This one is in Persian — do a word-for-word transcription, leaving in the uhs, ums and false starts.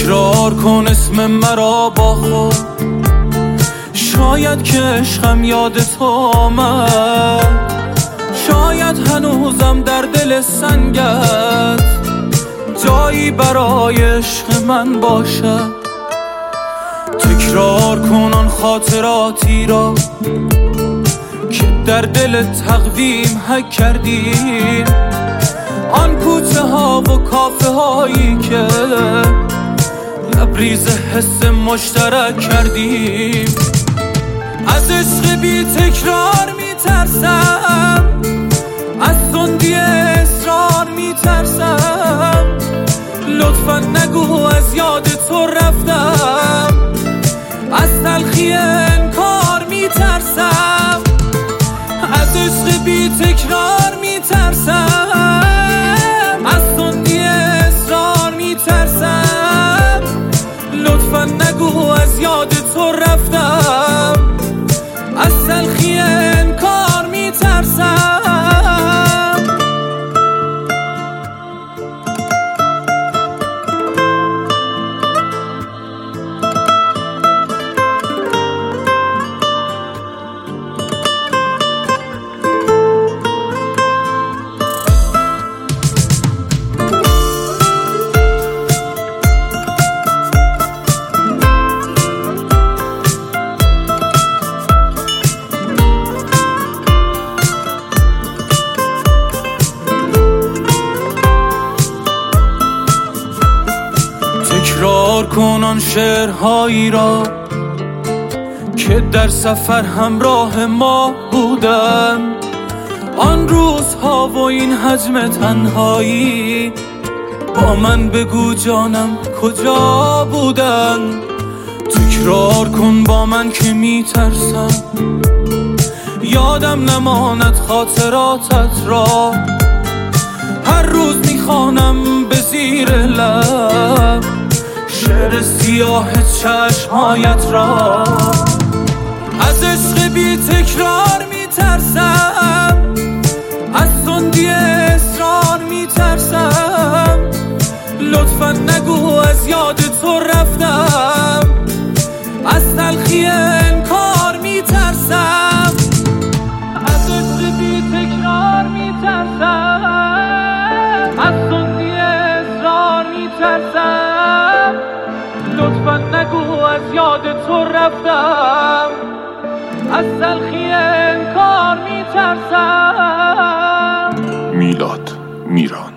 تکرار کن اسم مرا با خود، شاید که عشقم یاد تو آمد، شاید هنوزم در دل سنگت جایی برای عشق من باشد. تکرار کن آن خاطراتی را که در دل تقویم حک کردیم، آن کوچه ها و کافه هایی که لبریز حس مشترک کردیم. از عشق بی تکرار می ترسم، از سندی اصرار می ترسم، لطفا نگو از یاد تو رفتم، از تلخی انکار می ترسم. از عشق بی تکرار می ترسم، از سندی اصرار می ترسم، لطفا نگو از یاد تو رفتم، از تلخی انکار می ترسم. تکرار کن آن شعرهایی را که در سفر همراه ما بودن، آن روزها و این حجم تنهایی، با من بگو جانم کجا بودن. تکرار کن با من که می ترسم یادم نماند خاطراتت را، هر روز می خوانم به زیر لب شعر سیاه چشمهایت را. از عشق بی تکرار می ترسم، از سندی اصرار می ترسم، لطفا نگو از یاد تو رفتم، از تلخی انکار می ترسم. از عشق بی تکرار می ترسم، از سندی اصرار می ترسم، لطفا نگو از یاد تو رفتم، از تلخی انکار می ترسم. میلاد میران.